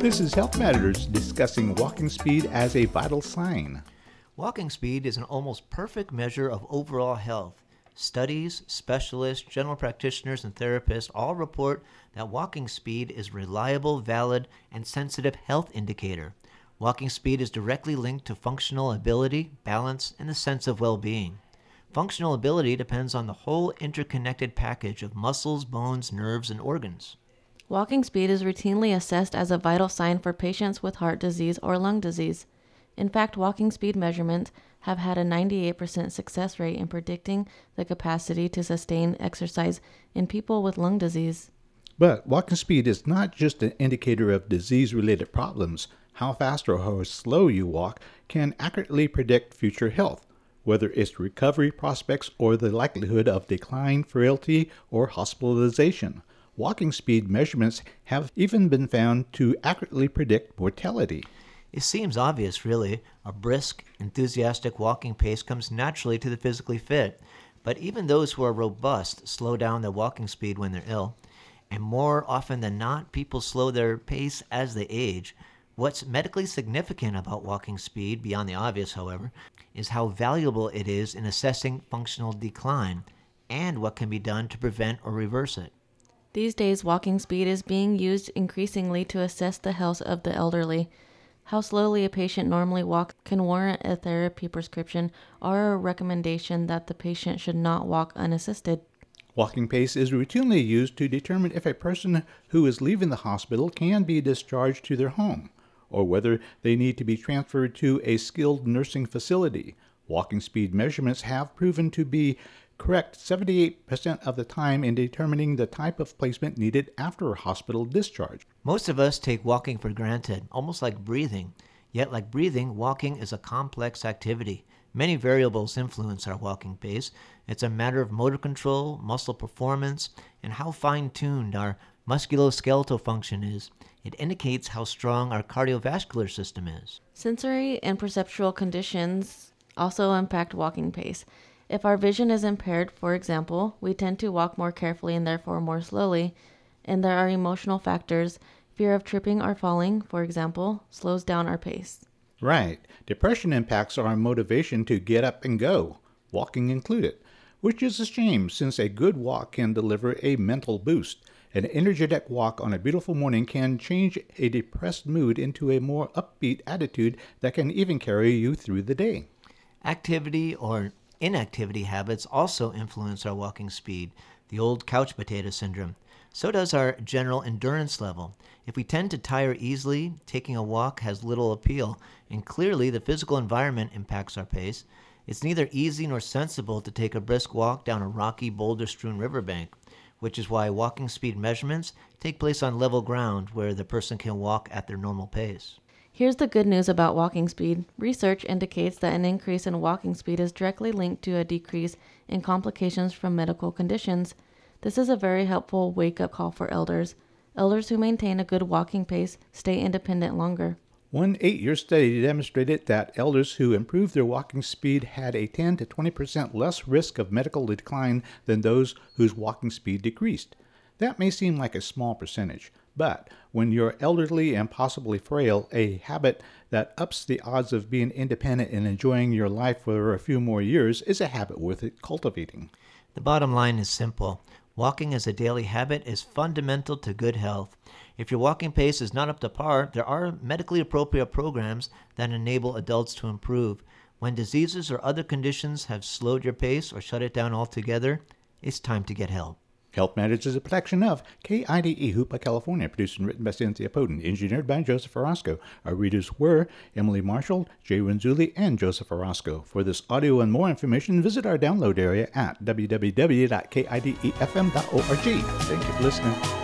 This is Health Matters, discussing walking speed as a vital sign. Walking speed is an almost perfect measure of overall health. Studies, specialists, general practitioners, and therapists all report that walking speed is a reliable, valid, and sensitive health indicator. Walking speed is directly linked to functional ability, balance, and a sense of well-being. Functional ability depends on the whole interconnected package of muscles, bones, nerves, and organs. Walking speed is routinely assessed as a vital sign for patients with heart disease or lung disease. In fact, walking speed measurements have had a 98% success rate in predicting the capacity to sustain exercise in people with lung disease. But walking speed is not just an indicator of disease-related problems. How fast or how slow you walk can accurately predict future health, whether it's recovery prospects or the likelihood of decline, frailty, or hospitalization. Walking speed measurements have even been found to accurately predict mortality. It seems obvious, really. A brisk, enthusiastic walking pace comes naturally to the physically fit, but even those who are robust slow down their walking speed when they're ill. And more often than not, people slow their pace as they age. What's medically significant about walking speed, beyond the obvious, however, is how valuable it is in assessing functional decline and what can be done to prevent or reverse it. These days, walking speed is being used increasingly to assess the health of the elderly. How slowly a patient normally walks can warrant a therapy prescription or a recommendation that the patient should not walk unassisted. Walking pace is routinely used to determine if a person who is leaving the hospital can be discharged to their home, or whether they need to be transferred to a skilled nursing facility. Walking speed measurements have proven to be correct 78% of the time in determining the type of placement needed after a hospital discharge. Most of us take walking for granted, almost like breathing. Yet, like breathing, walking is a complex activity. Many variables influence our walking pace. It's a matter of motor control, muscle performance, and how fine-tuned our musculoskeletal function is. It indicates how strong our cardiovascular system is. Sensory and perceptual conditions also impact walking pace. If our vision is impaired, for example, we tend to walk more carefully and therefore more slowly. And there are emotional factors. Fear of tripping or falling, for example, slows down our pace. Right. Depression impacts our motivation to get up and go, walking included, which is a shame since a good walk can deliver a mental boost. An energetic walk on a beautiful morning can change a depressed mood into a more upbeat attitude that can even carry you through the day. Activity or inactivity habits also influence our walking speed, the old couch potato syndrome. So does our general endurance level. If we tend to tire easily, taking a walk has little appeal, and clearly the physical environment impacts our pace. It's neither easy nor sensible to take a brisk walk down a rocky, boulder-strewn riverbank, which is why walking speed measurements take place on level ground where the person can walk at their normal pace. Here's the good news about walking speed. Research indicates that an increase in walking speed is directly linked to a decrease in complications from medical conditions. This is a very helpful wake-up call for elders. Elders who maintain a good walking pace stay independent longer. One 8-year study demonstrated that elders who improved their walking speed had a 10 to 20% less risk of medical decline than those whose walking speed decreased. That may seem like a small percentage, but when you're elderly and possibly frail, a habit that ups the odds of being independent and enjoying your life for a few more years is a habit worth cultivating. The bottom line is simple. Walking as a daily habit is fundamental to good health. If your walking pace is not up to par, there are medically appropriate programs that enable adults to improve. When diseases or other conditions have slowed your pace or shut it down altogether, it's time to get help. Health Matters is a production of KIDE Hoopa, California, produced and written by Cynthia Poden, engineered by Joseph Orozco. Our readers were Emily Marshall, Jay Renzulli, and Joseph Orozco. For this audio and more information, visit our download area at www.kidefm.org. Thank you for listening.